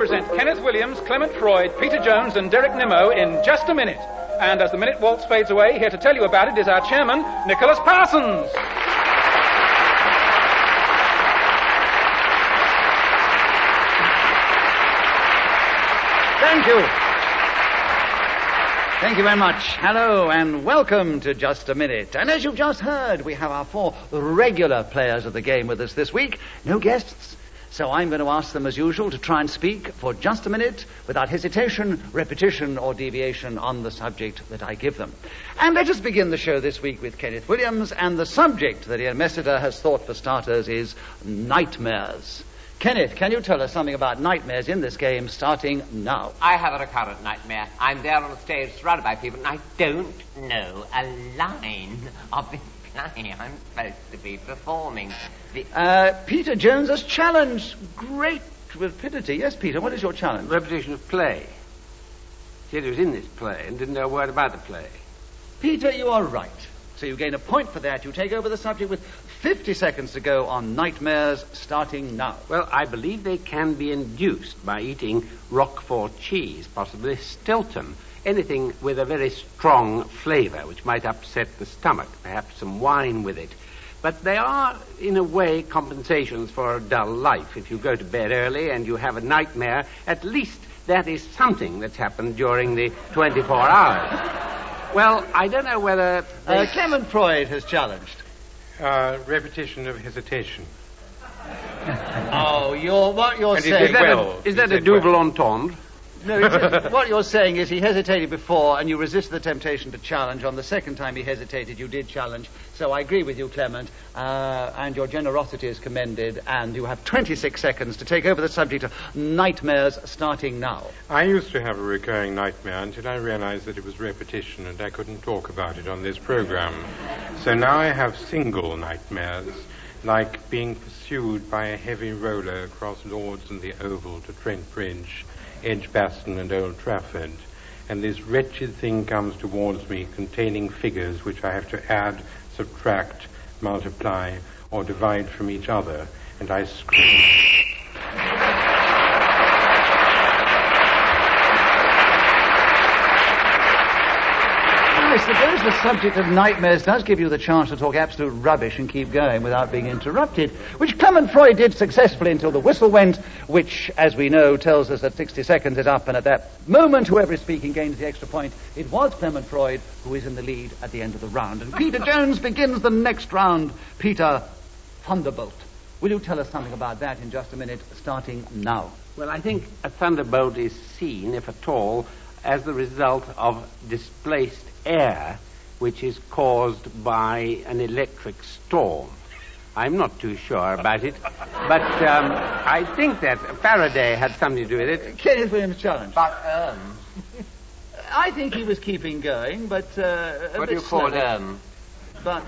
present Kenneth Williams, Clement Freud, Peter Jones and Derek Nimmo in Just a Minute. And as the minute waltz fades away, here to tell you about it is our chairman, Nicholas Parsons. Thank you. Thank you very much. Hello and welcome to Just a Minute. And as you've just heard, we have our 4 regular players of the game with us this week. No guests. So I'm going to ask them, as usual, to try and speak for just a minute without hesitation, repetition, or deviation on the subject that I give them. And let us begin the show this week with Kenneth Williams, and the subject that Ian Messiter has thought for starters is nightmares. Kenneth, can you tell us something about nightmares in this game, starting now? I have a recurrent nightmare. I'm there on the stage surrounded by people, and I don't know a line of the play I'm supposed to be performing. Peter Jones has challenged great rapidity. Yes, Peter, what is your challenge? Repetition of play. He said he was in this play and didn't know a word about the play. Peter, you are right. So you gain a point for that. You take over the subject with 50 seconds to go on nightmares, starting now. Well, I believe they can be induced by eating Roquefort cheese, possibly Stilton. Anything with a very strong flavour, which might upset the stomach, perhaps some wine with it. But they are, in a way, compensations for a dull life. If you go to bed early and you have a nightmare, at least that is something that's happened during the 24 hours. Well, I don't know whether... Clement Freud has challenged. Repetition of hesitation. What you're saying... Is that a double entendre? No, what you're saying is he hesitated before and you resisted the temptation to challenge. On the second time he hesitated, you did challenge. So I agree with you, Clement, and your generosity is commended, and you have 26 seconds to take over the subject of nightmares, starting now. I used to have a recurring nightmare until I realized that it was repetition and I couldn't talk about it on this program. So now I have single nightmares, like being pursued by a heavy roller across Lords and the Oval to Trent Bridge, Edgbaston and Old Trafford, and this wretched thing comes towards me containing figures which I have to add, subtract, multiply, or divide from each other, and I scream. I suppose the subject of nightmares does give you the chance to talk absolute rubbish and keep going without being interrupted, which Clement Freud did successfully until the whistle went, which, as we know, tells us that 60 seconds is up, and at that moment, whoever is speaking gains the extra point. It was Clement Freud who is in the lead at the end of the round. And Peter Jones begins the next round. Peter, Thunderbolt. Will you tell us something about that in just a minute, starting now? Well, I think a thunderbolt is seen, if at all, as the result of displaced air which is caused by an electric storm. I'm not too sure about it, but I think that Faraday had something to do with it. Kenneth Williams challenge. But, I think he was keeping going, but... what do you call But,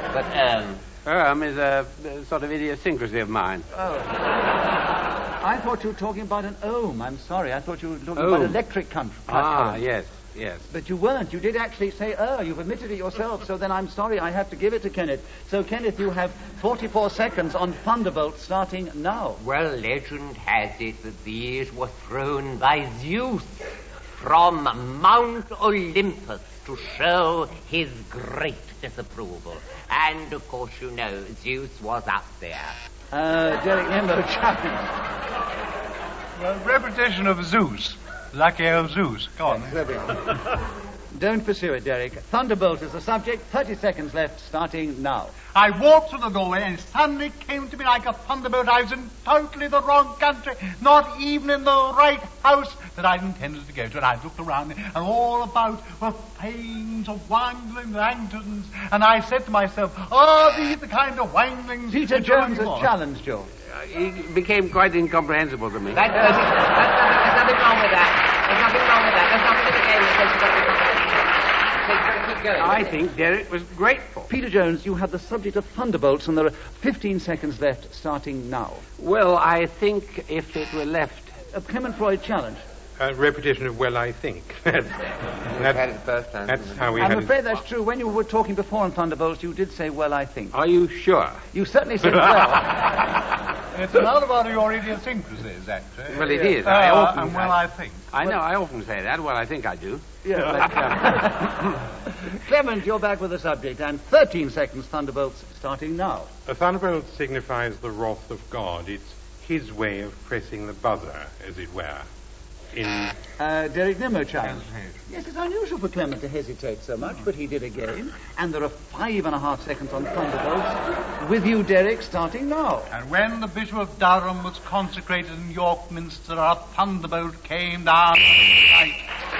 is a sort of idiosyncrasy of mine. Oh. I thought you were talking about an ohm. I'm sorry. I thought you were talking about electric current. Yes. But you weren't. You did actually say, you've admitted it yourself, so then I'm sorry. I have to give it to Kenneth. So, Kenneth, you have 44 seconds on Thunderbolt starting now. Well, legend has it that these were thrown by Zeus from Mount Olympus to show his great disapproval. And, of course, you know, Zeus was up there. Derek Nimmo challenge. Well, repetition of Zeus. Lucky old Zeus. Go on. Don't pursue it, Derek. Thunderbolt is the subject. 30 seconds left, starting now. I walked through the doorway and suddenly came to me like a thunderbolt. I was in totally the wrong country, not even in the right house that I'd intended to go to. And I looked around and all about were panes of wangling lanterns. And I said to myself, are these the kind of wanglings... Peter Jones has challenged you. He became quite incomprehensible to me. There's nothing wrong with that. There's nothing wrong with that. There's nothing in the game that says you've got to be comprehensible. Keep going. I think Derek was grateful. Peter Jones, you have the subject of Thunderbolts, and there are 15 seconds left, starting now. Well, I think if it were left... Clement Freud challenge. Repetition of well, I think. That's how we had it. I'm afraid that's true. When you were talking before on Thunderbolts, you did say, well, I think. Are you sure? You certainly said well. It's another one of your idiosyncrasies, actually. Well, it is. I often... I think. I know, I often say that. Well, I think I do. Yeah, Clement, you're back with the subject, and 13 seconds Thunderbolts starting now. A thunderbolt signifies the wrath of God. It's his way of pressing the buzzer, as it were. Derek Nimmo challenge. Yes, it's unusual for Clement to hesitate so much, but he did again. And there are 5.5 seconds on Thunderbolts. With you, Derek, starting now. And when the Bishop of Durham was consecrated in York Minster, a thunderbolt came down the night.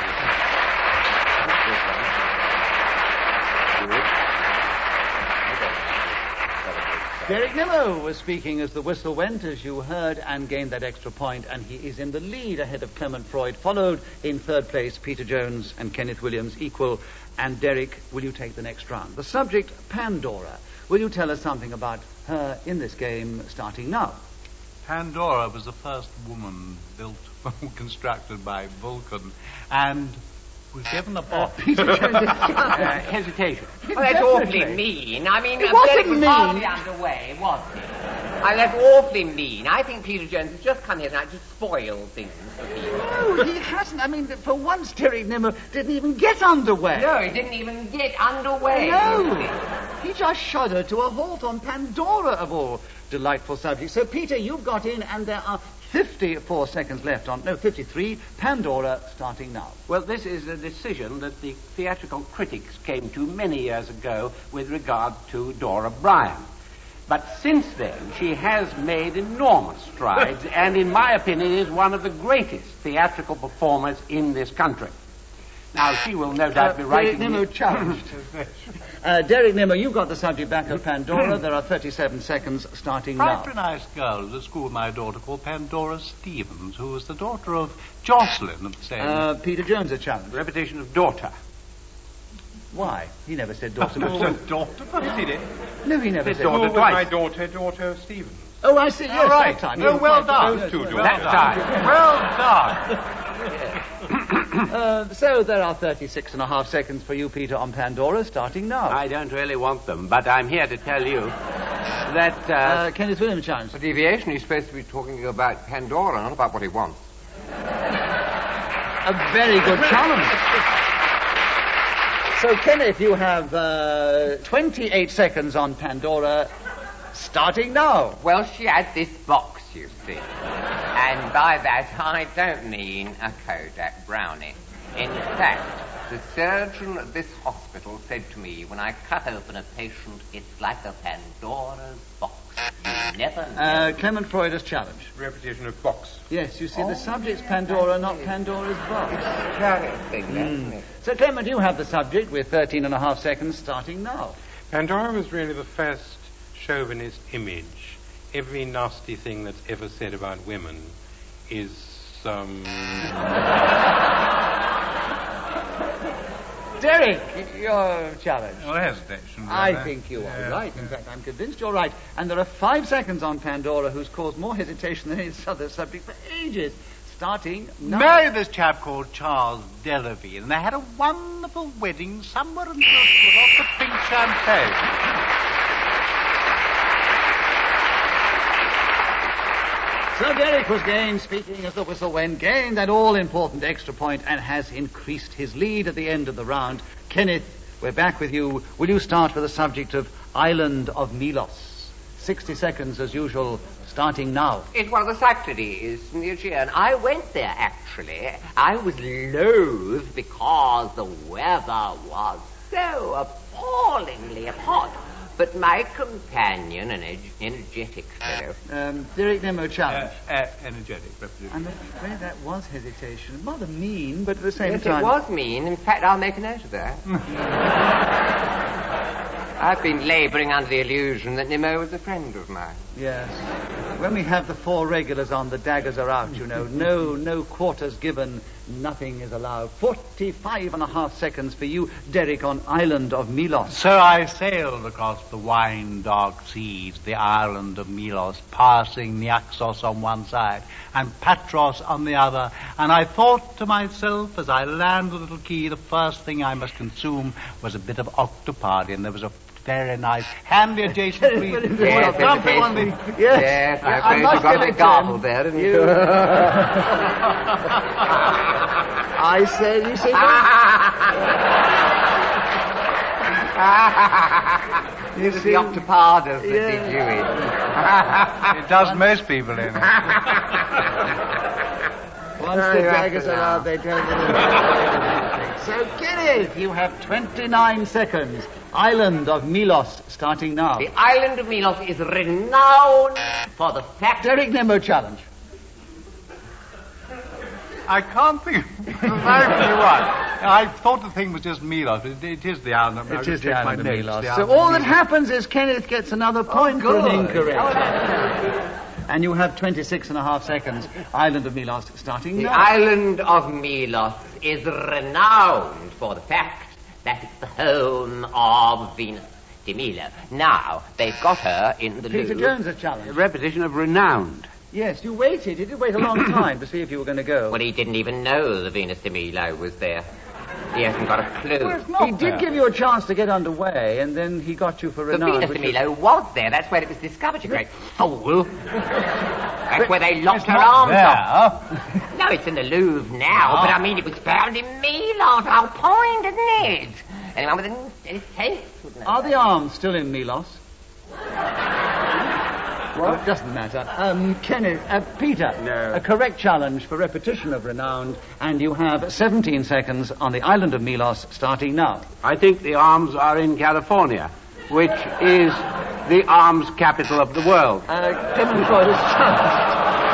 Derek Nimmo was speaking as the whistle went, as you heard, and gained that extra point, and he is in the lead ahead of Clement Freud, followed in third place Peter Jones and Kenneth Williams, equal. And Derek, will you take the next round? The subject, Pandora. Will you tell us something about her in this game, starting now? Pandora was the first woman built, constructed by Vulcan, and was given a box. Peter Jones. Hesitation. Well, that's awfully mean. I mean, It wasn't Derek was mean. hardly underway, was he? That's awfully mean. I think Peter Jones has just come here tonight to spoil things for people. No, he hasn't. I mean, for once, Derek Nimmo didn't even get underway. No, he didn't even get underway. No. He just shuddered to a halt on Pandora, of all delightful subjects. So, Peter, you've got in, and there are 54 seconds left on... No, 53. Pandora starting now. Well, this is a decision that the theatrical critics came to many years ago with regard to Dora Bryan. But since then, she has made enormous strides, and in my opinion is one of the greatest theatrical performers in this country. Now, she will no doubt be writing... Derek Nimmo challenged. Derek Nimmo, you've got the subject back of Pandora. There are 37 seconds starting now. Quite a nice girl at school, my daughter, called Pandora Stevens, who was the daughter of Jocelyn of the same... Peter Jones a challenge. Repetition of daughter. Why? He never said daughter Oh, before. daughter? But he did. No, he never His said daughter With twice. my daughter Stevens. Oh, I see. Yes, All right. that time. Oh, Yes, well quite. done. Those two were- daughters. Well done. done. So there are 36.5 seconds for you, Peter, on Pandora, starting now. I don't really want them, but I'm here to tell you that... Kenneth Williams challenge. For deviation, he's supposed to be talking about Pandora, not about what he wants. A very good challenge. So, Kenneth, you have 28 seconds on Pandora, starting now. Well, she had this box, you see. And by that, I don't mean a Kodak Brownie. In fact, the surgeon at this hospital said to me, when I cut open a patient, it's like a Pandora's box. You never know. Clement Freud has challenged. Repetition of box. Yes, you see, the subject's Pandora, not Pandora's box. Interesting, isn't it? So, Clement, you have the subject with 13.5 seconds, starting now. Pandora was really the first chauvinist image. Every nasty thing that's ever said about women is, Derek, your challenge. No hesitation. I really. think you are Yeah, right. yeah. In fact, I'm convinced you're right. And there are 5 seconds on Pandora, who's caused more hesitation than any other subject for ages. Starting now. Married this chap called Charles Delavigne, and they had a wonderful wedding somewhere in Brooklyn, lots of pink champagne. So Derek was gained, speaking as the whistle went, gained that all-important extra point and has increased his lead at the end of the round. Kenneth, we're back with you. Will you start with the subject of Island of Milos? 60 seconds, as usual, starting now. It's one of the Cyclades in the Aegean. I went there, actually. I was loath because the weather was so appallingly hot. But my companion, an energetic fellow... Derek Nimmo challenge. Energetic. I'm afraid that was hesitation. Rather mean, but at the same Yes, time... it was mean. In fact, I'll make a note of that. I've been labouring under the illusion that Nimmo was a friend of mine. Yes. When we have the 4 regulars on, the daggers are out, you know. No quarters given, nothing is allowed. 45.5 seconds for you, Derek, on Island of Milos. So I sailed across the wine-dark seas, the island of Milos, passing Naxos on one side and Patros on the other, and I thought to myself, as I landed the little key, the first thing I must consume was a bit of octopardy, and there was a very nice. Hand the adjacent, please. Yes, Something on the... Yes, I suppose you got a bit garbled there, didn't you? I said, you see It was the octopadas that did you in. It does most people, in it. Once the daggers are out, they don't know. So, Kenneth, you have 29 seconds. Island of Milos, starting now. The island of Milos is renowned for the fact... Derek Nemo challenge. I can't think of exactly what. I thought the thing was just Milos. It is the island. It is the island of Milos. So all that happens is Kenneth gets another point for an incorrect. And you have 26 and a half seconds. Island of Milos, starting The now. island of Milos is renowned for the fact that it's the home of Venus de Milo. Now, they've got her in the Peter Louvre. Jones a challenge. A repetition of renowned. Yes, you waited. You did wait a long time to see if you were going to go. Well, he didn't even know the Venus de Milo was there. He hasn't got a clue. He did give you a chance to get underway, and then he got you for The renown. Venus de Milo was there. That's where it was discovered, you great fool. That's where they locked her arms off. No, it's in the Louvre now, but I mean, it was found in Milos. Whole point, isn't it? Anyone with any sense would know. Are the arms still in Milos? Well, it doesn't matter. Peter, No. a correct challenge for repetition of renown, and you have 17 seconds on the island of Milos, starting now. I think the arms are in California, which is the arms capital of the world. Clement Freud is challenged.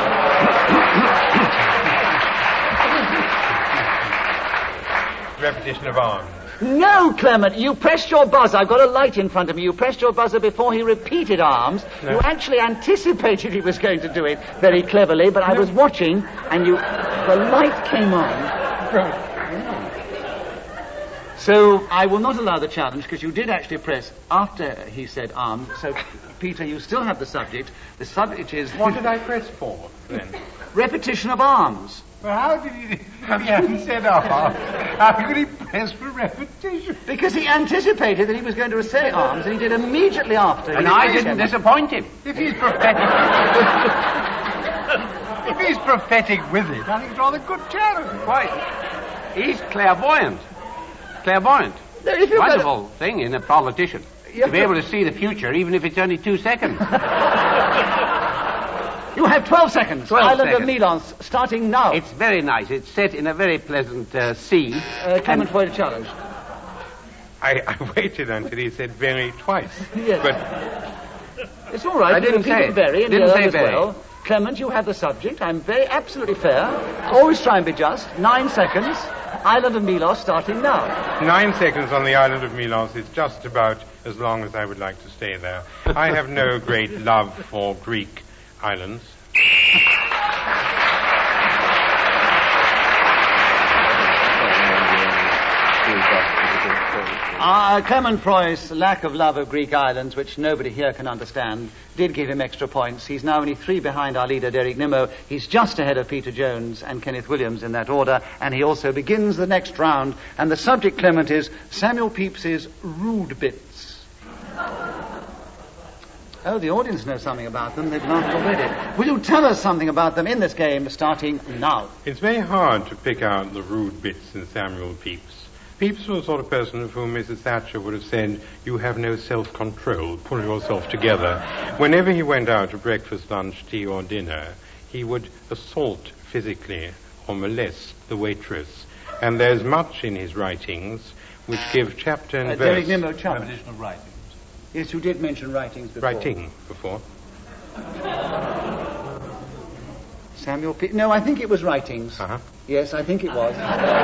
Repetition of arms. No, Clement, you pressed your buzzer. I've got a light in front of me. You pressed your buzzer before he repeated arms. No. You actually anticipated he was going to do it very cleverly, but I was watching, and the light came on. So I will not allow the challenge, because you did actually press after he said arms. So, Peter, you still have the subject. The subject is... What did I press for, then? Repetition of arms. Well, how did he... He hadn't said arms. How could he press for repetition? Because he anticipated that he was going to say arms, and he did immediately after. And I didn't disappoint him. If he's prophetic... if he's prophetic with it, I think it's rather good challenge. Why, he's clairvoyant. Clairvoyant. No, if you're Wonderful thing in a politician. Yeah. To be able to see the future, even if it's only 2 seconds. You have 12 seconds. 12 Island seconds. of Milos, starting now. It's very nice. It's set in a very pleasant sea. Clement for a challenge. I waited until he said very twice. Yes. But It's all right. I didn't You repeated say it. very and Didn't the other say as very. well. Clement, you have the subject. I'm absolutely fair. Always try and be just. 9 seconds. Island of Milos, starting now. 9 seconds on the island of Milos is just about as long as I would like to stay there. I have no great love for Greek islands. Clement Freud's lack of love of Greek islands, which nobody here can understand, did give him extra points. He's now only 3 behind our leader, Derek Nimmo. He's just ahead of Peter Jones and Kenneth Williams in that order, and he also begins the next round. And the subject, Clement, is Samuel Pepys's Rude Bits. Oh, the audience knows something about them. They've laughed already. Will you tell us something about them in this game, starting now? It's very hard to pick out the rude bits in Samuel Pepys. Pepys was the sort of person of whom Mrs. Thatcher would have said, "You have no self-control, pull yourself together." Whenever he went out to breakfast, lunch, tea or dinner, he would assault physically or molest the waitress. And there's much in his writings which give chapter and Derek verse. Nimmo, challenge. Repetition of writings. Yes, you did mention writings before. Writing before. Samuel Pepys. No, I think it was writings. Uh-huh. Yes, I think it was.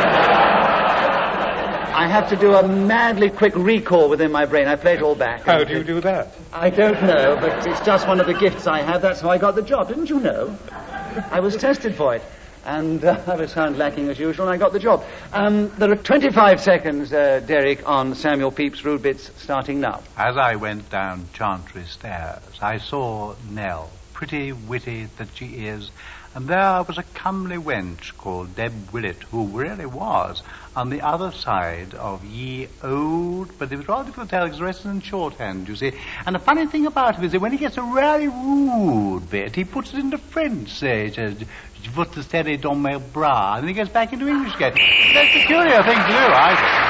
I have to do a madly quick recall within my brain. I play it all back. How do you do that? I don't know, but it's just one of the gifts I have. That's how I got the job. Didn't you know? I was tested for it. And I was found lacking as usual, and I got the job. There are 25 seconds, Derek, on Samuel Pepys' Rude Bits, starting now. As I went down Chantry Stairs, I saw Nell pretty witty that she is. And there was a comely wench called Deb Willett, who really was on the other side of ye old, but it was rather difficult to tell because the rest is in shorthand, you see. And the funny thing about him is that when he gets a really rude bit, he puts it into French, say, he says, "Je veux te serrer dans mes bras," and then he gets back into English again. That's a peculiar thing to do, I think.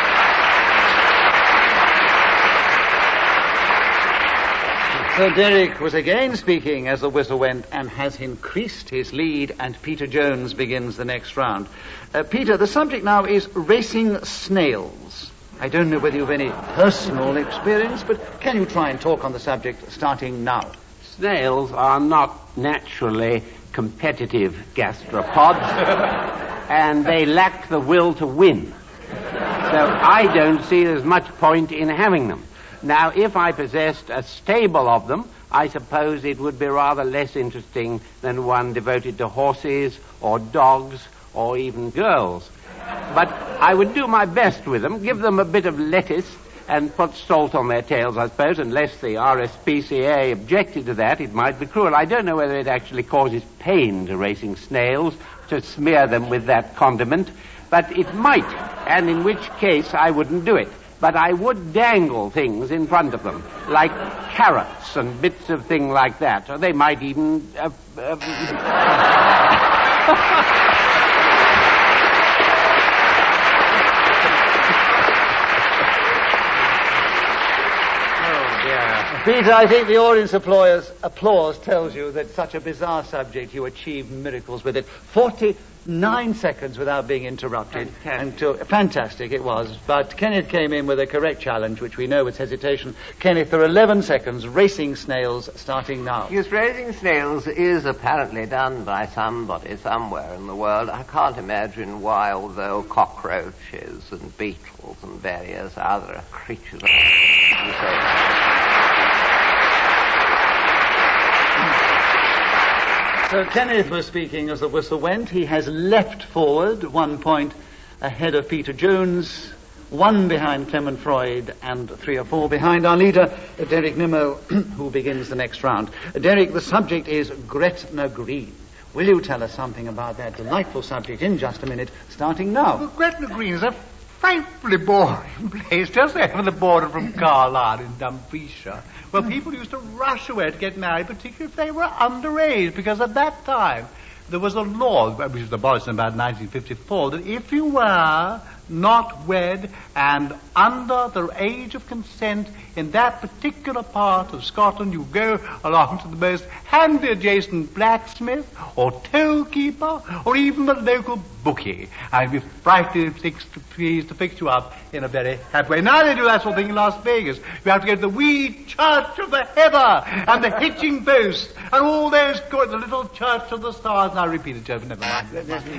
So Derek was again speaking as the whistle went and has increased his lead, and Peter Jones begins the next round. Peter, the subject now is racing snails. I don't know whether you've any personal experience, but can you try and talk on the subject starting now? Snails are not naturally competitive gastropods, and they lack the will to win. So I don't see there's much point in having them. Now, if I possessed a stable of them, I suppose it would be rather less interesting than one devoted to horses or dogs or even girls. But I would do my best with them, give them a bit of lettuce and put salt on their tails, I suppose, unless the RSPCA objected to that. It might be cruel. I don't know whether it actually causes pain to racing snails to smear them with that condiment, but it might, and in which case I wouldn't do it. But I would dangle things in front of them, like carrots and bits of thing like that. Or they might even... Peter, I think the audience applause tells you that such a bizarre subject, you achieved miracles with it. 49 seconds without being interrupted. Fantastic it was. But Kenneth came in with a correct challenge, which we know was hesitation. Kenneth, there are 11 seconds. Racing snails starting now. Yes, racing snails is apparently done by somebody somewhere in the world. I can't imagine why, although cockroaches and beetles and various other creatures So Kenneth was speaking as the whistle went. He has leapt forward 1 point ahead of Peter Jones, 1 behind Clement Freud, and 3 or 4 behind our leader, Derek Nimmo, who begins the next round. Derek, the subject is Gretna Green. Will you tell us something about that delightful subject in just a minute, starting now? Well, Gretna Green is a frightfully boring place, just over the border from Carlisle in Dumfriesshire, where people used to rush away to get married, particularly if they were underage, because at that time there was a law, which was abolished in about 1954, that if you were not wed and under the age of consent in that particular part of Scotland, you go along to the most handy adjacent blacksmith or toll keeper or even the local bookie. I'd be frightfully pleased to fix you up in a very happy way. Now they do that sort of thing in Las Vegas. You have to go to the wee church of the heather and the hitching post and all those good, the little church of the stars. And I repeat it, Joe, never mind.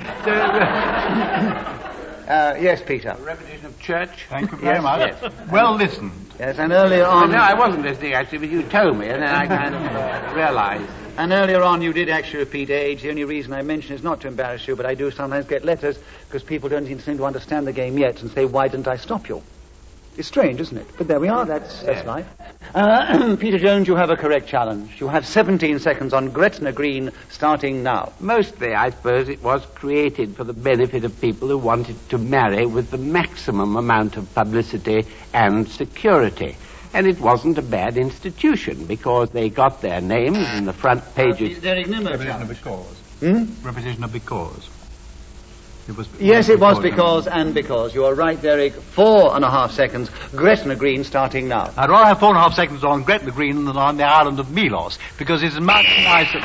Yes, Peter. A repetition of church. Thank you very much. Yes. Well listened. Yes, and earlier on... No, I wasn't listening, actually, but you told me, and then I kind of realized. And earlier on you did actually repeat age. The only reason I mention is not to embarrass you, but I do sometimes get letters because people don't seem to understand the game yet and say, why didn't I stop you? It's strange, isn't it? But there we are, that's life. Peter Jones, you have a correct challenge. You have 17 seconds on Gretna Green, starting now. Mostly, I suppose, it was created for the benefit of people who wanted to marry with the maximum amount of publicity and security. And it wasn't a bad institution, because they got their names in the front pages. Repetition of because. Repetition of because. Yes, it was because and because. You are right, Derek. 4.5 seconds. Gretna Green starting now. I'd rather have 4.5 seconds on Gretna Green than on the island of Milos, because it's much nicer.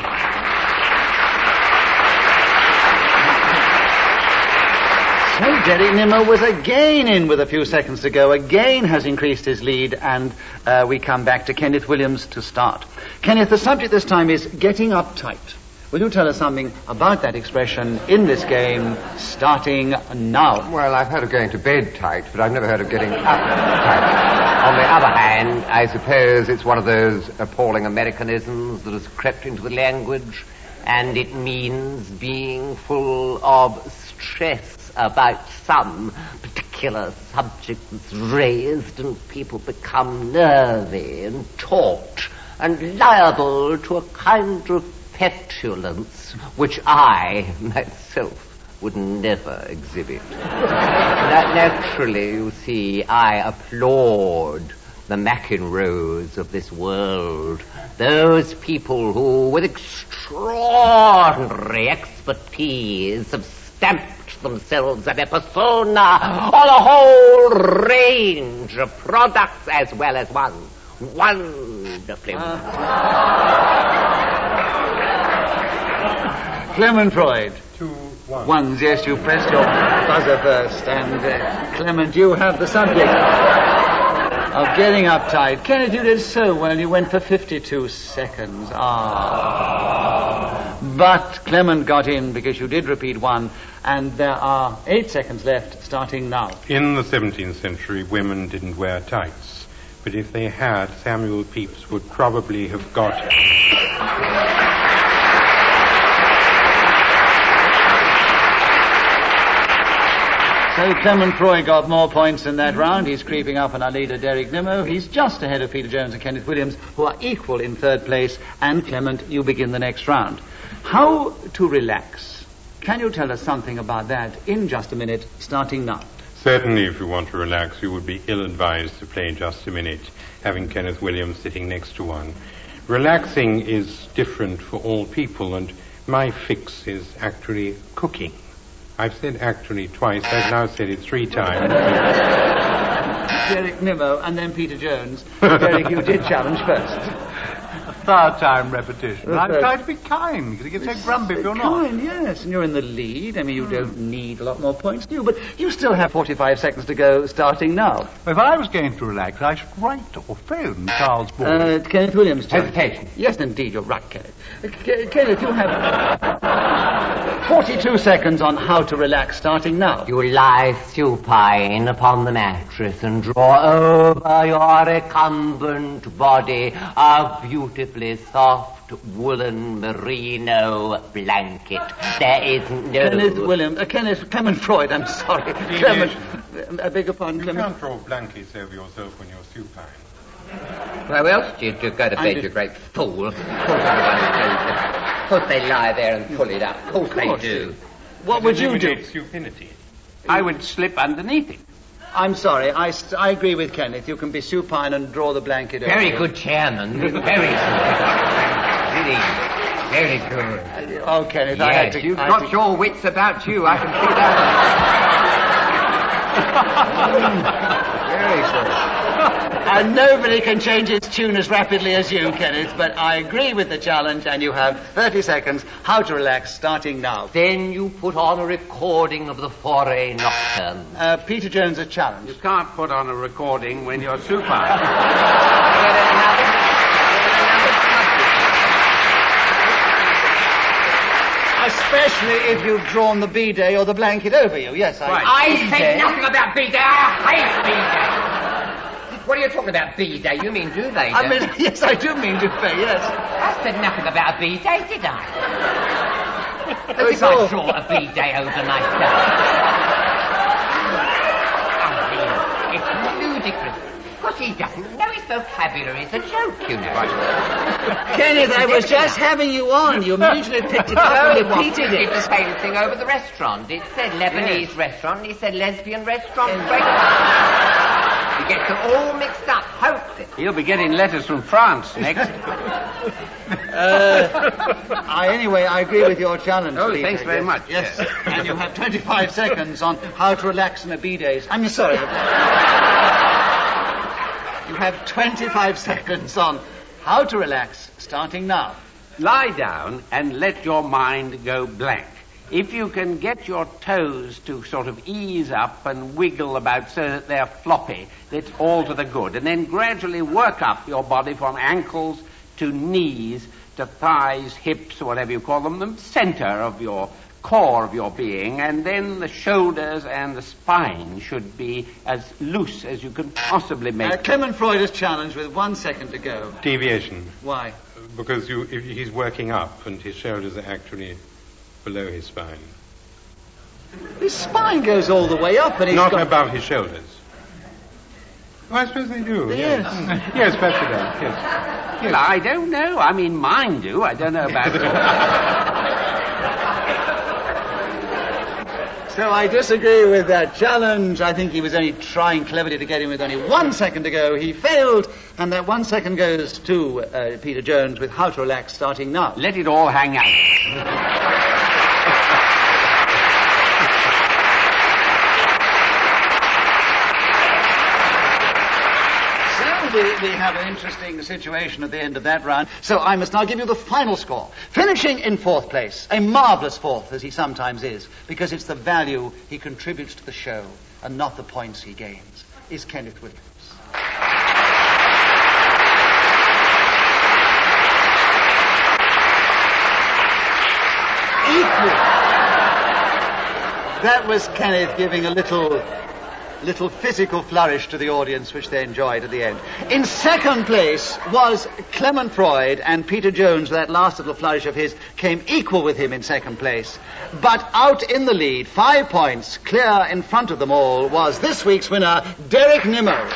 So Derek Nimmo was again in with a few seconds to go, again has increased his lead, and we come back to Kenneth Williams to start. Kenneth, the subject this time is getting uptight. Will you tell us something about that expression in this game, starting now? Well, I've heard of going to bed tight, but I've never heard of getting up tight. On the other hand, I suppose it's one of those appalling Americanisms that has crept into the language, and it means being full of stress about some particular subject that's raised, and people become nervy and taut and liable to a kind of petulance which I, myself, would never exhibit. Naturally, you see, I applaud the McEnroes of this world, those people who, with extraordinary expertise, have stamped themselves and their persona on a whole range of products as well as one wonderfully. Clement Freud. 2-1. Ones, yes, you pressed your buzzer first. And, Clement, you have the subject of getting uptight. Kenneth, you did so well. You went for 52 seconds. But Clement got in because you did repeat one, and there are 8 seconds left, starting now. In the 17th century, women didn't wear tights. But if they had, Samuel Pepys would probably have got it. So Clement Freud got more points in that round. He's creeping up on our leader, Derek Nimmo. He's just ahead of Peter Jones and Kenneth Williams, who are equal in third place. And Clement, you begin the next round. How to relax? Can you tell us something about that in just a minute, starting now? Certainly, if you want to relax, you would be ill-advised to play Just a Minute, having Kenneth Williams sitting next to one. Relaxing is different for all people, and my fix is actually cooking. I've said actually twice. I've now said it 3 times. Derek Nimmo and then Peter Jones. Derek, you did challenge first. A third time repetition. I'm trying to be kind, because you get so grumpy if you're not. Kind, yes, and you're in the lead. I mean, you don't need a lot more points, do you? But you still have 45 seconds to go, starting now. If I was going to relax, I should write or phone Charles Ball. Kenneth Williams. Hesitation. Yes, indeed, you're right, Kenneth. Kenneth, you have 42 seconds on how to relax, starting now. You lie supine upon the mattress and draw over your recumbent body a beautifully soft woolen merino blanket. There is no... Clement Freud, I'm sorry. Clement, I beg your pardon, You Clement. can't draw blankets over yourself when you're supine. Where else do you go to bed, you great fool? Of course they lie there and pull it up. Of course they do. What would you do? Eliminate supinity. I would slip underneath it. I'm sorry, I agree with Kenneth. You can be supine and draw the blanket over. Very good, Chairman. Very good. Really, very good. Oh, Kenneth, Yes, I had to... you've got your wits about you, I can see that. Very good. And nobody can change its tune as rapidly as you, Kenneth, but I agree with the challenge, and you have 30 seconds. How to relax, starting now. Then you put on a recording of the Foray Nocturne. Peter Jones, a challenge. You can't put on a recording when you're supine. Especially if you've drawn the B-Day or the blanket over you. Yes, I said nothing about B-Day. I hate B-Day. What are you talking about, B-Day? You mean duvet? I mean, yes, I do mean duvet, yes. I said nothing about B-Day, did I? As if I draw a B-Day over myself. It's ludicrous. Of course, he doesn't know his vocabulary. It's a joke, you know. Kenneth, I was just having you on. You immediately picked it up and repeated He it. did the same thing over the restaurant. It said Lebanese restaurant, and he said lesbian restaurant. He gets them all mixed up, hopeless. He'll be getting letters from France next. Anyway, I agree with your challenge. Oh, Peter. thanks very much. Yes, and you have 25 seconds on how to relax in a B-Days. I'm sorry. You have 25 seconds on how to relax, starting now. Lie down and let your mind go blank. If you can get your toes to sort of ease up and wiggle about so that they're floppy, that's all to the good. And then gradually work up your body from ankles to knees to thighs, hips, or whatever you call them, the center of your core of your being, and then the shoulders and the spine should be as loose as you can possibly make them. Clement Freud is challenged with 1 second to go. Deviation. Why? Because he's working up and his shoulders are actually below his spine. His spine goes all the way up, and he's Not got... above his shoulders. Oh, I suppose they do. Yes. Yes, perhaps they don't. Yes. Well, I don't know. I mean, mine do. I don't know about yours. So I disagree with that challenge. I think he was only trying cleverly to get in with only 1 second to go. He failed, and that 1 second goes to Peter Jones with How to Relax starting now. Let it all hang out. We have an interesting situation at the end of that round. So I must now give you the final score. Finishing in fourth place, a marvellous fourth, as he sometimes is, because it's the value he contributes to the show and not the points he gains, is Kenneth Williams. Equal. That was Kenneth giving a little physical flourish to the audience, which they enjoyed at the end. In second place was Clement Freud, and Peter Jones, with that last little flourish of his, came equal with him in second place. But out in the lead, 5 points, clear in front of them all, was this week's winner, Derek Nimmo.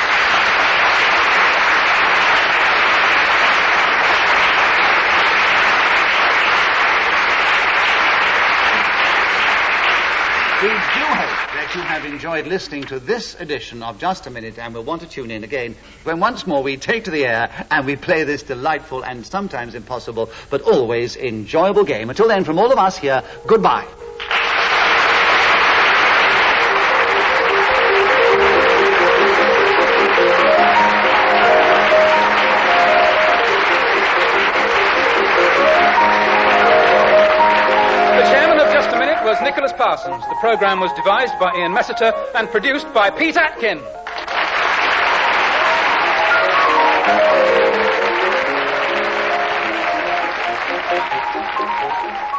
We do hope that you have enjoyed listening to this edition of Just a Minute and will want to tune in again when once more we take to the air and we play this delightful and sometimes impossible but always enjoyable game. Until then, from all of us here, goodbye. Nicholas Parsons. The programme was devised by Ian Messiter and produced by Pete Atkin.